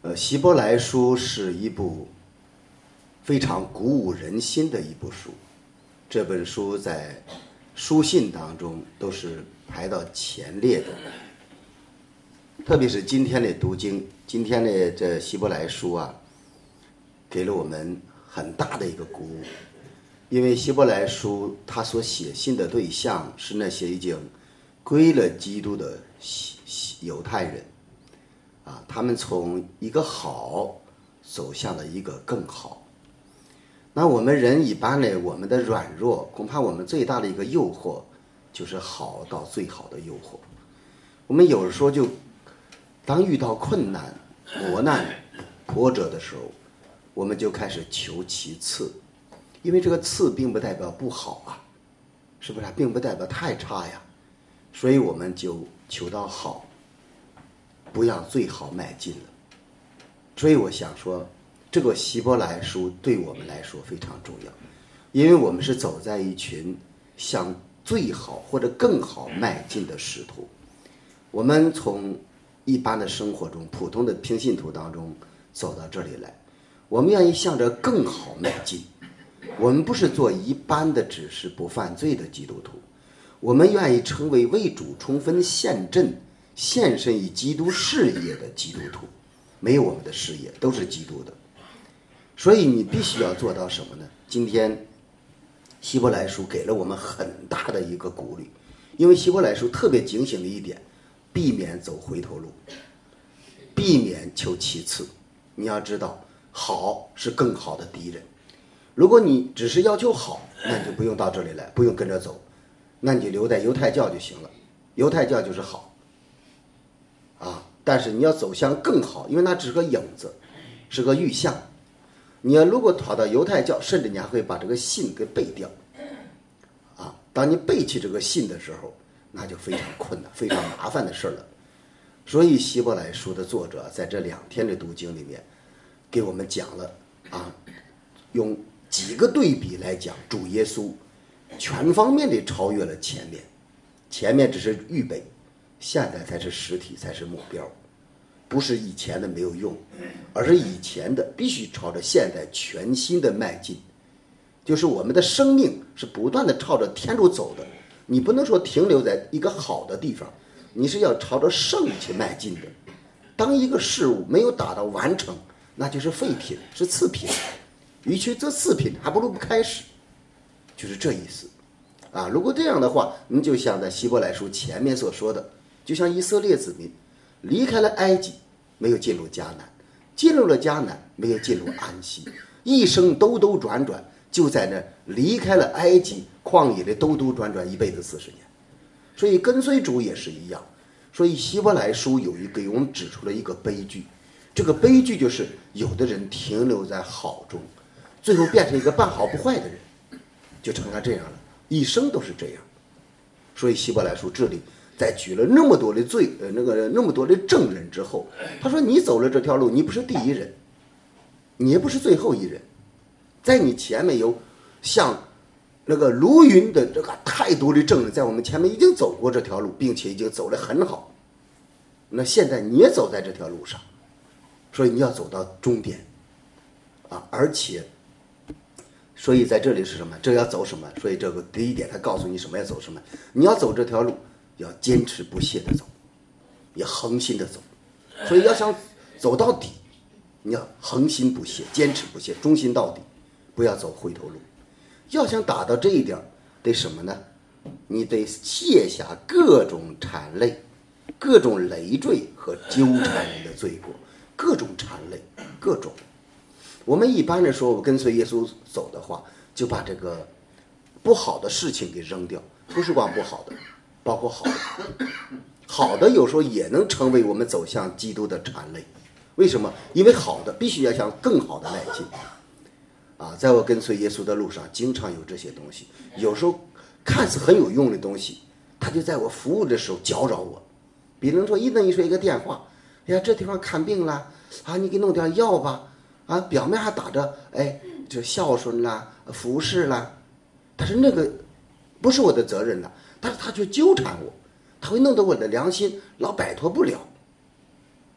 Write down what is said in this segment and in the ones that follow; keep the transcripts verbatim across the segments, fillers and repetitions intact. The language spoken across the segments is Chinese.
呃，希伯来书是一部非常鼓舞人心的一部书，这本书在书信当中都是排到前列的。特别是今天的读经，今天的这希伯来书啊，给了我们很大的一个鼓舞。因为希伯来书他所写信的对象是那些已经归了基督的犹太人啊，他们从一个好走向了一个更好。那我们人一般呢，我们的软弱，恐怕我们最大的一个诱惑就是好到最好的诱惑。我们有时候就当遇到困难、磨难、波折的时候，我们就开始求其次，因为这个次并不代表不好啊，是不是？并不代表太差呀，所以我们就求到好，不要最好迈进了。所以我想说，这个希伯来书对我们来说非常重要，因为我们是走在一群向最好或者更好迈进的使徒。我们从一般的生活中，普通的平信徒当中走到这里来，我们愿意向着更好迈进。我们不是做一般的只是不犯罪的基督徒，我们愿意成为为主充分献阵、献身于基督事业的基督徒。没有我们的事业，都是基督的。所以你必须要做到什么呢？今天希伯来书给了我们很大的一个鼓励，因为希伯来书特别警醒的一点，避免走回头路，避免求其次。你要知道，好是更好的敌人。如果你只是要求好，那你就不用到这里来，不用跟着走，那你就留在犹太教就行了。犹太教就是好啊，但是你要走向更好，因为那只是个影子，是个预象。你要如果跑到犹太教，甚至你还会把这个信给背掉啊。当你背弃这个信的时候，那就非常困难、非常麻烦的事了。所以希伯来书的作者在这两天的读经里面，给我们讲了啊，用几个对比来讲，主耶稣全方面的超越了前面，前面只是预备，现在才是实体，才是目标。不是以前的没有用，而是以前的必须朝着现在全新的迈进。就是我们的生命是不断的朝着天路走的，你不能说停留在一个好的地方，你是要朝着圣去迈进的。当一个事物没有达到完成，那就是废品，是次品。与其这次品，还不如不开始，就是这意思啊。如果这样的话，你就像在希伯来书前面所说的，就像以色列子民离开了埃及，没有进入迦南，进入了迦南，没有进入安息，一生兜兜转转，就在那离开了埃及旷野的兜兜转转一辈子四十年。所以跟随主也是一样。所以希伯来书有一个给我们指出了一个悲剧，这个悲剧就是有的人停留在好中，最后变成一个半好不坏的人，就成了这样了，一生都是这样。所以希伯来书这里在举了那么多的罪呃那个那么多的证人之后，他说你走了这条路，你不是第一人，你也不是最后一人，在你前面有像那个如云的这个太多的证人在我们前面已经走过这条路，并且已经走得很好，那现在你也走在这条路上，所以你要走到终点啊！而且所以在这里是什么？这要走什么？所以这个第一点他告诉你什么要走什么，你要走这条路要坚持不懈的走，要恒心的走。所以要想走到底，你要恒心不懈，坚持不懈，忠心到底，不要走回头路。要想达到这一点，得什么呢？你得卸下各种缠累，各种累赘和纠缠人的罪过，各种缠累，各种。我们一般的说，我跟随耶稣走的话，就把这个不好的事情给扔掉，不是光不好的，包括好的。好的有时候也能成为我们走向基督的缠累。为什么？因为好的必须要向更好的迈进。啊，在我跟随耶稣的路上，经常有这些东西。有时候看似很有用的东西，他就在我服务的时候搅扰我。比如说，一弄一说一个电话，哎呀，这地方看病了啊，你给弄点药吧。啊，表面还打着哎，这孝顺啦、服侍啦，但是那个不是我的责任了，但是他却纠缠我，他会弄得我的良心老摆脱不了。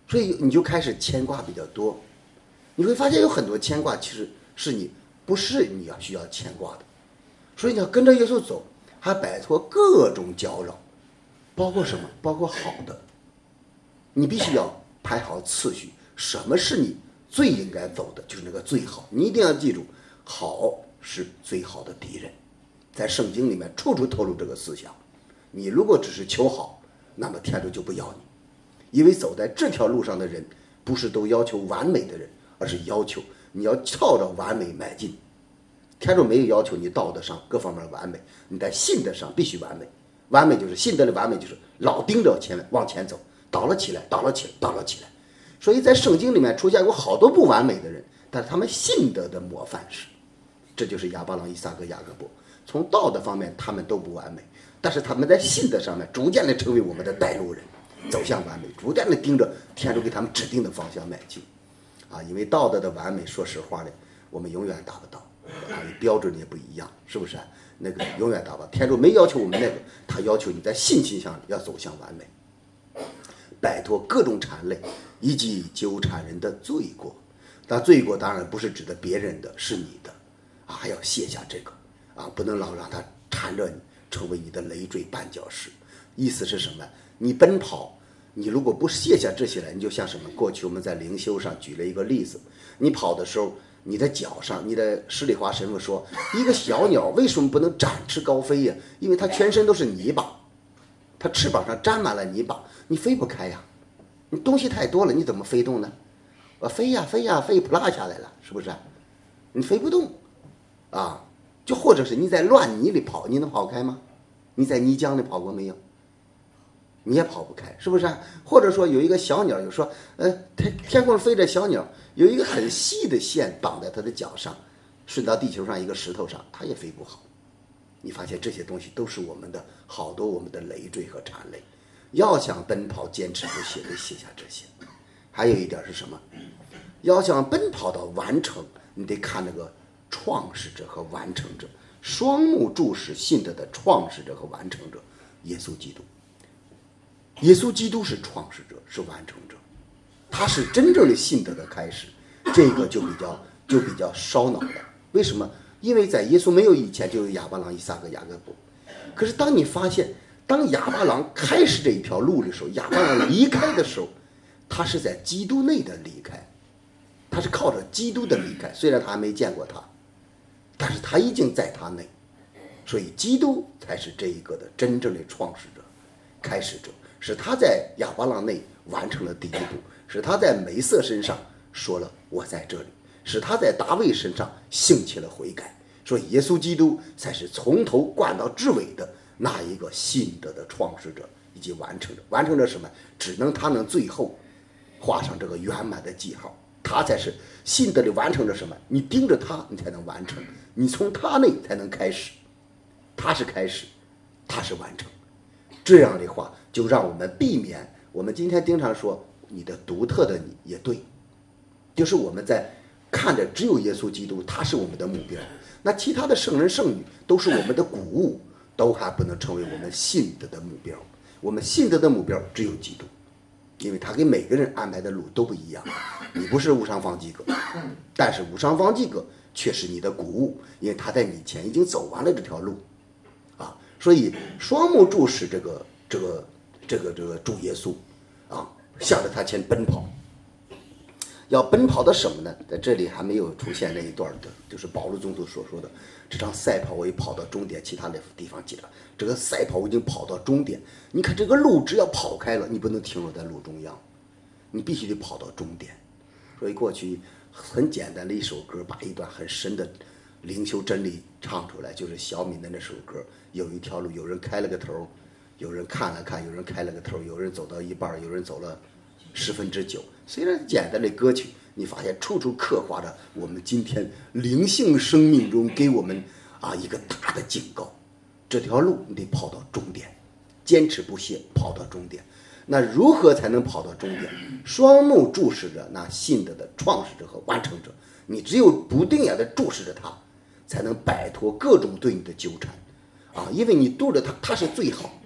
所以你就开始牵挂比较多。你会发现有很多牵挂其实是你不是你要需要牵挂的，所以你要跟着耶稣走，还摆脱各种搅扰，包括什么？包括好的，你必须要排好次序。什么是你最应该走的？就是那个最好。你一定要记住，好是最好的敌人，在圣经里面处处透露这个思想。你如果只是求好，那么天主就不要你，因为走在这条路上的人不是都要求完美的人，而是要求你要朝着完美迈进。天主没有要求你道德上各方面完美，你在信德上必须完美。完美就是信德的完美，就是老盯着前面往前走，倒了起来，倒了起来，倒了起来。所以在圣经里面出现过好多不完美的人，但是他们信德的模范是，这就是亚伯郎、以撒和雅各伯。从道德方面他们都不完美，但是他们在信德上面逐渐的成为我们的带路人，走向完美，逐渐的盯着天主给他们指定的方向迈进。啊，因为道德的完美，说实话呢，我们永远达不到，啊，标准也不一样，是不是？那个永远达不到。天主没要求我们那个，他要求你在信心上要走向完美，摆脱各种缠累以及纠缠人的罪过。但罪过当然不是指的别人的，是你的啊，还要卸下这个啊，不能老让它缠着你，成为你的累赘绊脚石。意思是什么？你奔跑，你如果不卸下这些来，你就像什么？过去我们在灵修上举了一个例子，你跑的时候，你的脚上，你的施礼华神父说，一个小鸟为什么不能展翅高飞呀？因为它全身都是泥巴，它翅膀上沾满了泥巴，你飞不开呀。你东西太多了，你怎么飞动呢？我飞呀飞呀飞，扑啦下来了，是不是？你飞不动啊。就或者是你在乱泥里跑，你能跑开吗？你在泥浆里跑过没有？你也跑不开，是不是？或者说有一个小鸟，有说，呃，天天空飞着小鸟，有一个很细的线绑在它的脚上，顺到地球上一个石头上，它也飞不好。你发现这些东西都是我们的好多我们的累赘和缠累。要想奔跑坚持不懈，得卸下这些。还有一点是什么？要想奔跑到完成，你得看那个创始者和完成者，双目注视信德的创始者和完成者，耶稣基督。耶稣基督是创始者，是完成者，他是真正的信德的开始。这个就比较就比较烧脑了。为什么？因为在耶稣没有以前就有亚伯郎、以撒和雅各伯。可是当你发现，当亚伯郎开始这一条路的时候，亚伯郎离开的时候，他是在基督内的离开，他是靠着基督的离开。虽然他还没见过他，但是他已经在他内，所以基督才是这一个的真正的创始者、开始者。是他在亚伯郎内完成了第一步，是他在梅瑟身上说了我在这里，是他在大卫身上兴起了悔改。所以耶稣基督才是从头贯到至尾的那一个信德的创始者以及完成者。完成者什么？只能他能最后画上这个圆满的记号，他才是信德的完成者。什么？你盯着他，你才能完成，你从他内才能开始，他是开始，他是完成。这样的话就让我们避免，我们今天经常说你的独特的你也对，就是我们在看着只有耶稣基督，他是我们的目标，那其他的圣人圣女都是我们的鼓舞，都还不能成为我们信德的目标。我们信德的目标只有基督，因为他给每个人安排的路都不一样。你不是无上方济各，但是无上方济各却是你的鼓舞，因为他在你前已经走完了这条路啊。所以双目注视这个这个这个这个主耶稣啊，向着他前奔跑。要奔跑的什么呢？在这里还没有出现那一段的，就是保罗宗徒所说的这场赛跑我已跑到终点，其他的地方记着这个赛跑我已经跑到终点。你看这个路只要跑开了，你不能停留在路中央，你必须得跑到终点。所以过去很简单的一首歌，把一段很深的灵修真理唱出来，就是小敏的那首歌。有一条路，有人开了个头，有人看了看，有人开了个头，有人走到一半，有人走了十分之九。虽然简单的歌曲，你发现处处刻画着我们今天灵性生命中给我们啊一个大的警告。这条路你得跑到终点，坚持不懈跑到终点。那如何才能跑到终点？双目注视着那信德的创始者和完成者，你只有不定眼的注视着他，才能摆脱各种对你的纠缠啊！因为你度着他，他是最好，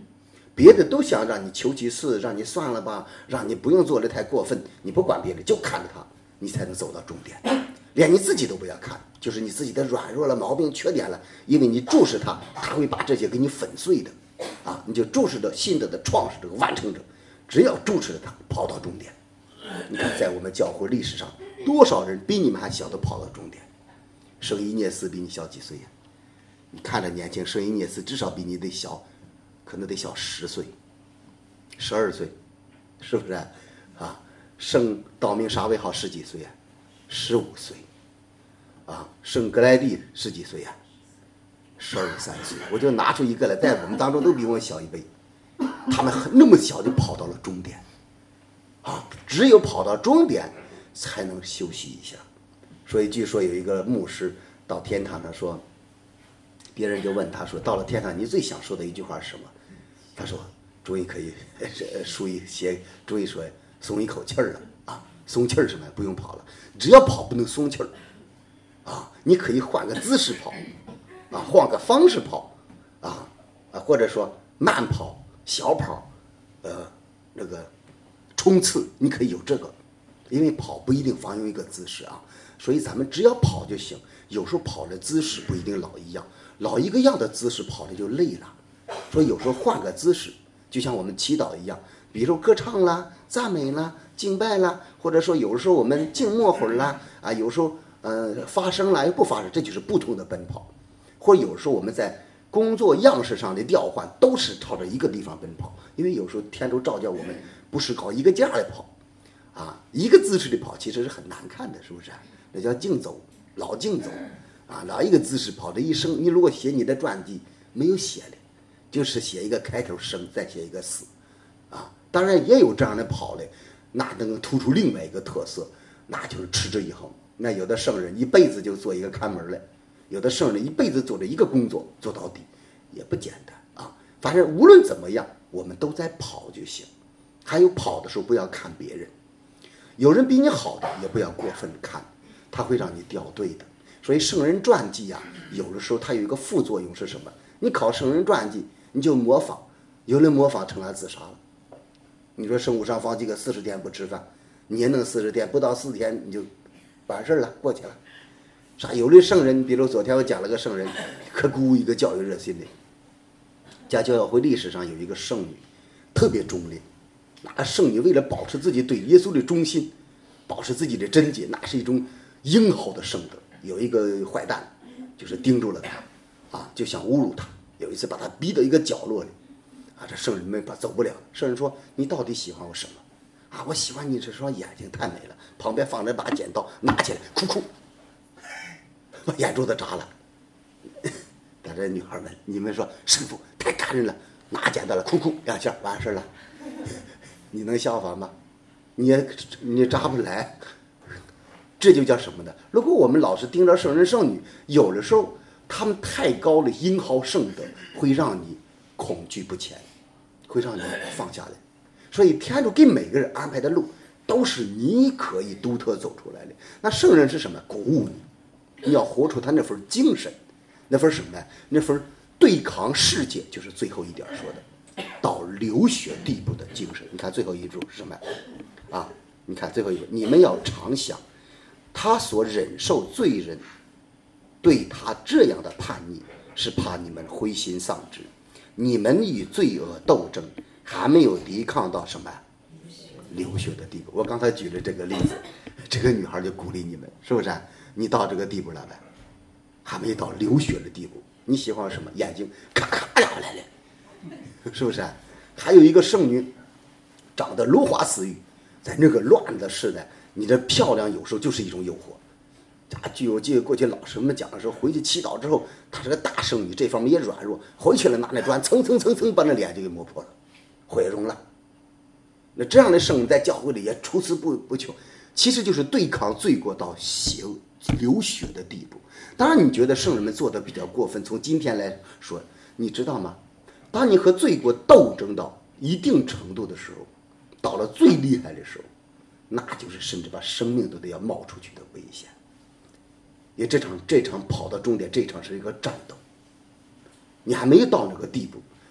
别的都想让你求其次，让你算了吧，让你不用做的太过分，你不管别人，就看着他，你才能走到终点。连你自己都不要看，就是你自己的软弱了、毛病、缺点了，因为你注视他，他会把这些给你粉碎的啊！你就注视着新的的创始者、完成者，只要注视着他，跑到终点。你看，在我们教会历史上，多少人比你们还小都跑到终点。圣伊涅斯比你小几岁呀？你看着年轻，圣伊涅斯至少比你得小，可能得小十岁、十二岁，是不是啊？啊，圣道明沙维好十几岁呀？十五岁。啊，圣格莱蒂十几岁呀？十二三岁。我就拿出一个来，在我们当中都比我小一倍，他们那么小就跑到了终点。啊，只有跑到终点才能休息一下。所以据说有一个牧师到天堂上说，别人就问他说，到了天堂你最想说的一句话是什么？他说终于可以舒一些，终于说松一口气儿了啊！松气儿什么不用跑了，只要跑不能松气儿啊！你可以换个姿势跑啊，换个方式跑啊啊，或者说慢跑、小跑，呃，那个冲刺，你可以有这个，因为跑不一定方用一个姿势啊，所以咱们只要跑就行。有时候跑的姿势不一定老一样，老一个样的姿势跑的就累了，所以有时候换个姿势，就像我们祈祷一样，比如说歌唱啦、赞美啦、敬拜啦，或者说有时候我们静默会儿啦，啊，有时候呃发声啦又不发声，这就是不同的奔跑。或者有时候我们在工作样式上的调换都是朝着一个地方奔跑，因为有时候天主召叫我们不是搞一个架来跑啊，一个姿势的跑其实是很难看的，是不是？那叫竞走，老竞走啊，老一个姿势跑这一生。你如果写你的传记，没有写的，就是写一个开头生，再写一个死啊。当然也有这样的跑的，那能突出另外一个特色，那就是持之以恒。那有的圣人一辈子就做一个看门来，有的圣人一辈子做着一个工作做到底，也不简单啊。反正无论怎么样，我们都在跑就行。还有跑的时候不要看别人，有人比你好的也不要过分看，他会让你掉队的。所以圣人传记啊，有的时候它有一个副作用是什么？你考圣人传记，你就模仿，有人模仿成了自杀了。你说圣母上方济个四十天不吃饭，你也能四十天，不到四天你就完事了，过去了。啥？有的圣人，比如昨天我讲了个圣人，可鼓舞一个教育热心的。家教会历史上有一个圣女，特别忠烈。那圣女为了保持自己对耶稣的忠心，保持自己的贞洁，那是一种英豪的圣德。有一个坏蛋，就是盯住了他，啊，就想侮辱他。有一次把他逼到一个角落里，啊，这圣人没法走不了。圣人说：“你到底喜欢我什么？”啊，我喜欢你这双眼睛，太美了。旁边放着把剪刀，拿起来，哭哭，把眼珠子扎了。但这女孩们，你们说师傅太感人了，拿剪刀了，哭哭两下完事了。你能效仿吗？你也你扎不来。这就叫什么呢？如果我们老是盯着圣人圣女，有的时候他们太高的英豪圣德会让你恐惧不前，会让你放下来。所以天主给每个人安排的路都是你可以独特走出来的。那圣人是什么？鼓舞你，你要活出他那份精神，那份什么呀？那份对抗世界，就是最后一点说的到流血地步的精神。你看最后一句是什么啊？你看最后一句，你们要常想他所忍受罪人对他这样的叛逆，是怕你们灰心丧志。你们与罪恶斗争，还没有抵抗到什么流血的地步。我刚才举了这个例子，这个女孩就鼓励你们，是不是？你到这个地步了呗，还没到流血的地步。你喜欢什么？眼睛咔咔下来了，是不是？还有一个圣女，长得如花似玉，在那个乱的时代，你的漂亮有时候就是一种诱惑。啊，据我记得过去老师们讲的时候，回去祈祷之后，她是个大圣女，这方面也软弱，回去了拿那砖蹭蹭蹭蹭把那脸就给磨破了，毁容了。那这样的圣人在教会里也出此不不穷，其实就是对抗罪过到血流血的地步。当然，你觉得圣人们做的比较过分，从今天来说，你知道吗？当你和罪过斗争到一定程度的时候，到了最厉害的时候，那就是甚至把生命都得要冒出去的危险。因为这场这场跑到终点，这场是一个战斗，你还没有到那个地步，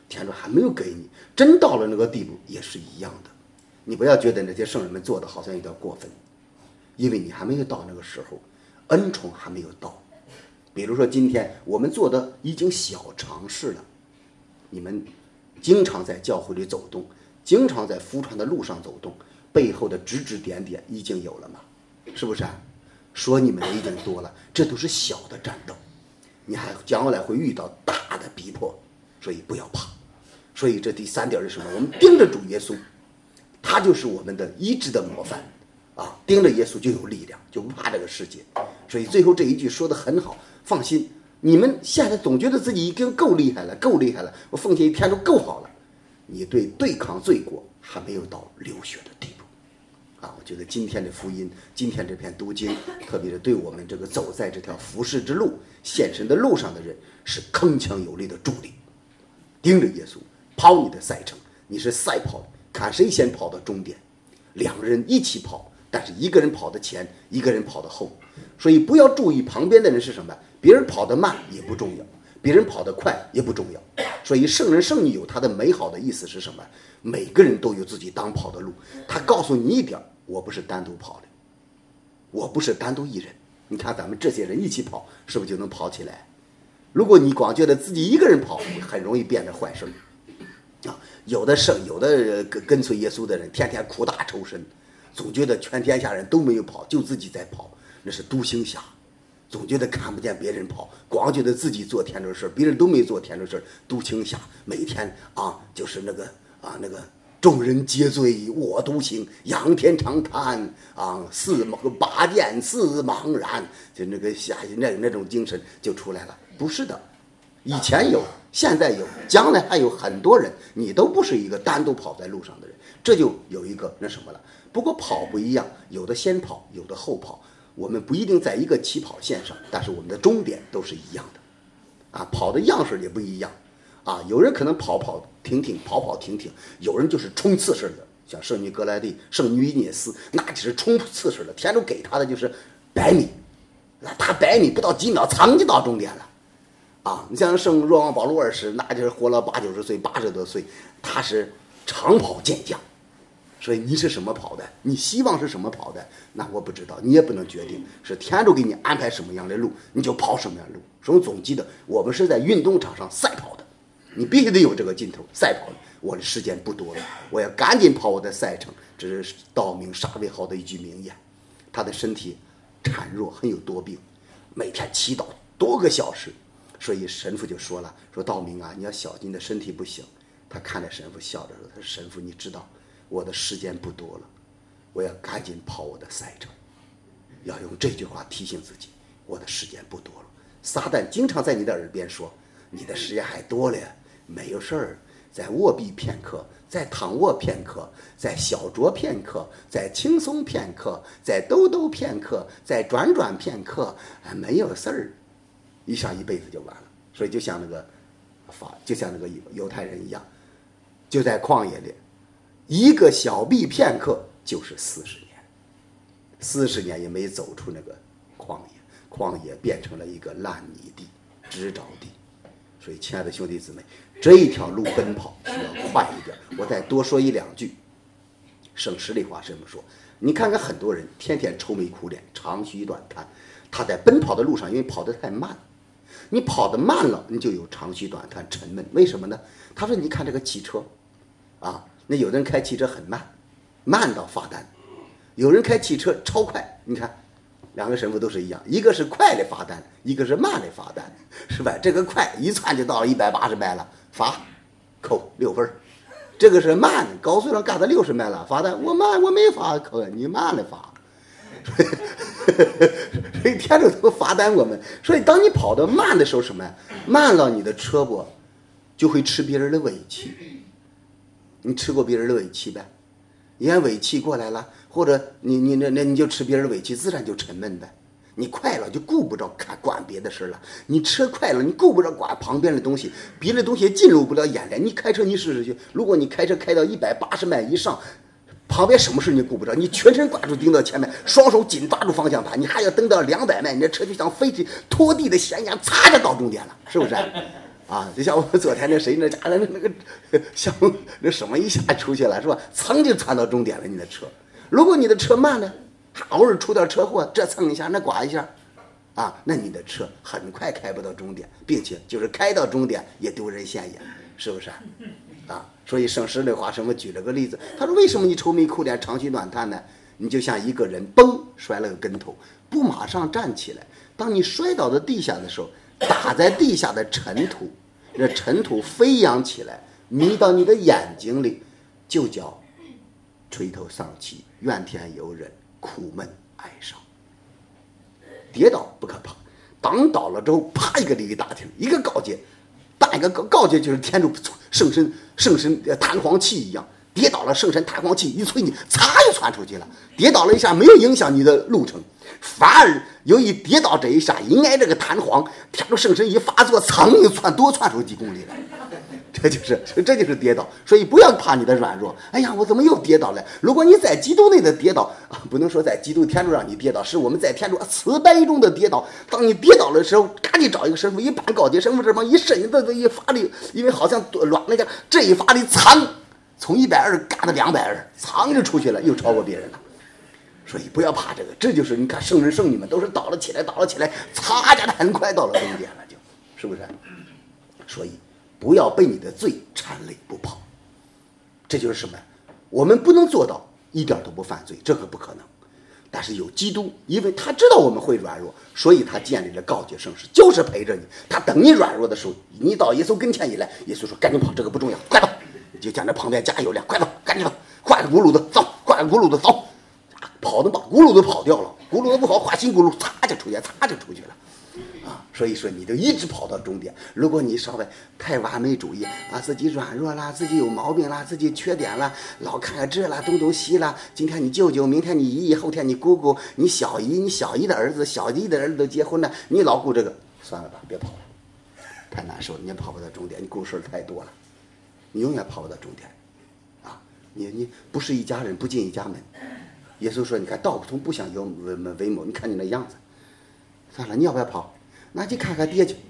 天主还没有给你，真到了那个地步也是一样的。你不要觉得那些圣人们做的好像有点过分，因为你还没有到那个时候，恩宠还没有到。比如说今天我们做的已经小尝试了，你们经常在教会里走动，经常在福传的路上走动，背后的指指点点已经有了吗？是不是啊？说你们的已经多了，这都是小的战斗，你还将来会遇到大的逼迫，所以不要怕。所以这第三点是什么？我们盯着主耶稣，他就是我们的医治的模范啊！盯着耶稣就有力量，就不怕这个世界。所以最后这一句说得很好，放心，你们现在总觉得自己已经够厉害了，够厉害了，我奉献一天都够好了，你对对抗罪过还没有到流血的地步啊！我觉得今天的福音，今天这篇读经，特别是对我们这个走在这条服事之路、献身的路上的人，是铿锵有力的助力。盯着耶稣，跑你的赛程，你是赛跑，看谁先跑到终点。两个人一起跑，但是一个人跑得前，一个人跑得后。所以不要注意旁边的人是什么，别人跑得慢也不重要，别人跑得快也不重要。所以圣人圣女有他的美好的意思是什么？每个人都有自己当跑的路。他告诉你一点，我不是单独跑的，我不是单独一人。你看咱们这些人一起跑，是不是就能跑起来？如果你光觉得自己一个人跑，很容易变成坏事啊！有的圣，有的跟跟随耶稣的人，天天苦大仇深，总觉得全天下人都没有跑，就自己在跑，那是独行侠。总觉得看不见别人跑，光觉得自己做天主事，别人都没做天主事，独行侠。每天啊，就是那个啊那个众人皆醉我独醒，仰天长叹啊，四拔剑四茫然，就那个下那那种精神就出来了。不是的，以前有，现在有，将来还有很多人，你都不是一个单独跑在路上的人，这就有一个那什么了。不过跑不一样，有的先跑，有的后跑，我们不一定在一个起跑线上，但是我们的终点都是一样的，啊，跑的样式也不一样，啊，有人可能跑跑停停，跑跑停停，有人就是冲刺式的，像圣女格莱蒂、圣女伊涅斯，那就是冲刺式的，天主给他的就是百米，那他百米不到几秒，噌就到终点了。啊，你像圣若望保禄二世，那就是活了八九十岁、八十多岁，他是长跑健将。所以你是什么跑的？你希望是什么跑的？那我不知道，你也不能决定，是天主给你安排什么样的路，你就跑什么样的路。所以总记得，我们是在运动场上赛跑的，你必须得有这个劲头，赛跑的。我的时间不多了，我要赶紧跑我的赛程。这是道明沙维豪的一句名言。他的身体孱弱，很有多病，每天祈祷多个小时。所以神父就说了，说道明啊，你要小心，你的身体不行。他看着神父笑着说，他说神父，你知道我的时间不多了，我要赶紧跑我的赛程。要用这句话提醒自己，我的时间不多了。撒旦经常在你的耳边说，你的时间还多了，没有事儿，再卧壁片刻，再躺卧片刻，再小酌片刻，再轻松片刻，再兜兜片刻，再转转片刻，没有事儿。一上一辈子就完了。所以就像那个法，就像那个犹太人一样，就在旷野里，一个小臂片刻就是四十年，四十年也没走出那个旷野，旷野变成了一个烂泥地、直着地。所以亲爱的兄弟姊妹，这一条路奔跑需要快一点。我再多说一两句，省实力话这么说，你看看很多人天天愁眉苦脸、长吁短叹，他在奔跑的路上因为跑得太慢，你跑得慢了，你就有长吁短叹、沉闷。为什么呢？他说：“你看这个汽车，啊，那有的人开汽车很慢，慢到罚单；有人开汽车超快。你看，两个神父都是一样，一个是快的罚单，一个是慢的罚单，是吧？这个快一窜就到了一百八十迈了，罚扣六分；这个是慢，高速上干到六十迈了，罚单我慢，我没罚扣，你慢了罚。”所以天主都罚单我们。所以当你跑得慢的时候，什么呀？慢了，你的车膊就会吃别人的尾气。你吃过别人的尾气呗？你看尾气过来了，或者你你那那你就吃别人的尾气，自然就沉闷呗。你快了就顾不着看管别的事了，你车快了，你顾不着管旁边的东西，别的东西进入不了眼帘。你开车你试试去，如果你开车开到一百八十迈以上，旁边什么事你顾不着，你全神贯注盯到前面，双手紧抓住方向盘，你还要蹬到两百迈，你的车就像飞起拖地的弦一样，擦着到终点了，是不是？ 啊，就像我们昨天那谁那家那那个像那什么一下出去了是吧？噌就窜到终点了你的车。如果你的车慢呢，偶尔出点车祸，这蹭一下那刮一下，啊，那你的车很快开不到终点，并且就是开到终点也丢人现眼，是不是？啊，所以圣师那话什么举了个例子，他说为什么你愁眉苦脸长吁短叹呢？你就像一个人嘣摔了个跟头，不马上站起来，当你摔倒在地下的时候，打在地下的尘土，这尘土飞扬起来，迷到你的眼睛里，就叫垂头丧气、怨天尤人、苦闷哀伤。跌倒不可怕，当倒了之后，啪一个礼打听，一个告诫，打一个告告诫就是天主圣神圣神弹簧器一样。跌倒了，圣神弹簧器一催你，擦就窜出去了。跌倒了一下，没有影响你的路程，反而由于跌倒这一下，应该这个弹簧，天主圣神一发作，噌就窜多窜出几公里来。这就是这就是跌倒，所以不要怕你的软弱。哎呀，我怎么又跌倒了？如果你在基督内的跌倒啊，不能说在基督天主让你跌倒，是我们在天主慈悲中的跌倒。当你跌倒的时候，赶紧找一个神父，一把告诫，神父这么一伸的一发力，因为好像软了一下，这一发力噌。从一百二干到两百二，噌就出去了，又超过别人了。所以不要怕这个，这就是你看圣人圣女们都是倒了起来，倒了起来，擦家的很快到了终点了，就是不是？所以不要被你的罪缠累不跑。这就是什么？我们不能做到一点都不犯罪，这个不可能。但是有基督，因为他知道我们会软弱，所以他建立了告诫圣事，就是陪着你。他等你软弱的时候，你到耶稣跟前一来，耶稣说：“赶紧跑，这个不重要，快走。”就讲这旁边加油量，快走，赶紧走，换个轱辘子走，换个轱辘子走，跑的把轱辘都跑掉了，轱辘子不好，换新轱辘，擦就出去，擦就出去了，啊，所以说你就一直跑到终点。如果你稍微太完美主义啊，自己软弱啦，自己有毛病啦，自己缺点啦，老看看这啦，东东西啦，今天你舅舅，明天你姨姨，后天你姑姑，你小姨，你小姨的儿子，小姨的儿子都结婚了，你老顾这个，算了吧，别跑了，太难受了，你也跑不到终点，你顾事太多了。你永远跑不到终点，啊！你你不是一家人，不进一家门。耶稣说：“你看道不同不相有为谋，你看你那样子。算了，你要不要跑？那去看看爹去。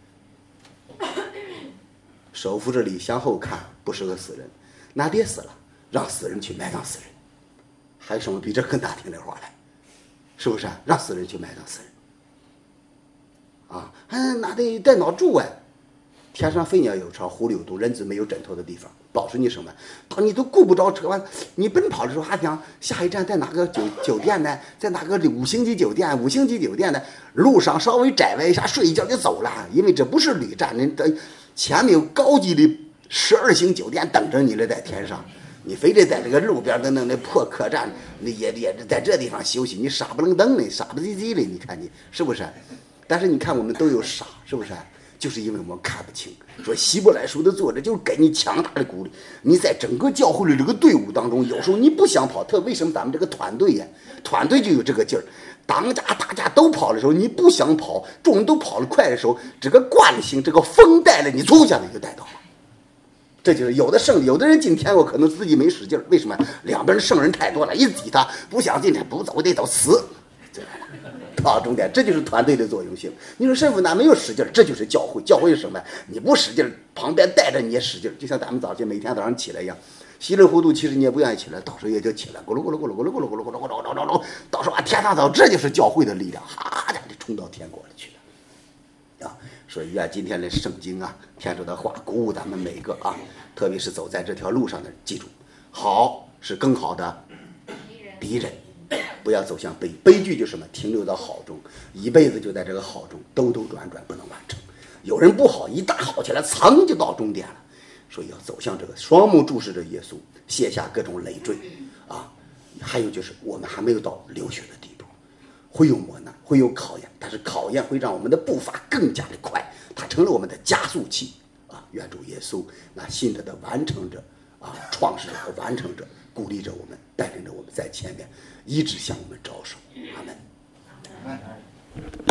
手扶着里向后看，不是个死人。那爹死了，让死人去埋葬死人。还有什么比这更难听的话来？是不是？让死人去埋葬死人。啊，还那得带脑住哎。”天上飞鸟有巢，狐狸有洞，人子没有枕头的地方，保持你什么？当你都顾不着车完，你奔跑的时候还想下一站在哪个酒酒店呢？在哪个五星级酒店？五星级酒店呢？路上稍微窄歪一下，睡一觉就走了，因为这不是旅站，你等前面有高级的十二星酒店等着你了，在天上，你非得在这个路边的那那破客栈，那也也在这地方休息，你傻不愣登的，傻不唧唧的，你看你是不是？但是你看我们都有傻，是不是？就是因为我们看不清。说希伯来书的作者就是给你强大的鼓励，你在整个教会的这个队伍当中，有时候你不想跑，特为什么咱们这个团队呀，团队就有这个劲儿。当家大家都跑的时候，你不想跑，众人都跑得快的时候，这个惯性，这个风带了你，嗖一下子就带到了。这就是有的圣，有的人进天国可能自己没使劲，为什么？两边圣人太多了，一挤他不想进天，不走得走死。到终点，这就是团队的作用性。你说神父哪没有使劲，这就是教会。教会是什么？你不使劲，旁边带着你也使劲，就像咱们早晨每天早上起来一样，稀里糊涂，其实你也不愿意起来，到时候也就起来，咕噜咕噜咕噜咕噜咕噜咕噜咕噜咕噜咕噜咕噜，到时候啊天上早，这就是教会的力量，哈家就冲到天国里去了啊！所以愿今天的圣经啊，天主的话鼓舞咱们每个啊，特别是走在这条路上的，记住，好是更好的敌人。不要走向悲悲剧，就是什么？停留到好中，一辈子就在这个好中兜兜转转，不能完成。有人不好，一大好起来，噌就到终点了。所以要走向这个双目注视着耶稣，卸下各种累赘啊。还有就是我们还没有到流血的地步，会有磨难，会有考验，但是考验会让我们的步伐更加的快，它成了我们的加速器啊。愿主耶稣那信德的完成者啊，创始者和完成者，鼓励着我们，带领着我们在前面一直向我们招手。阿门。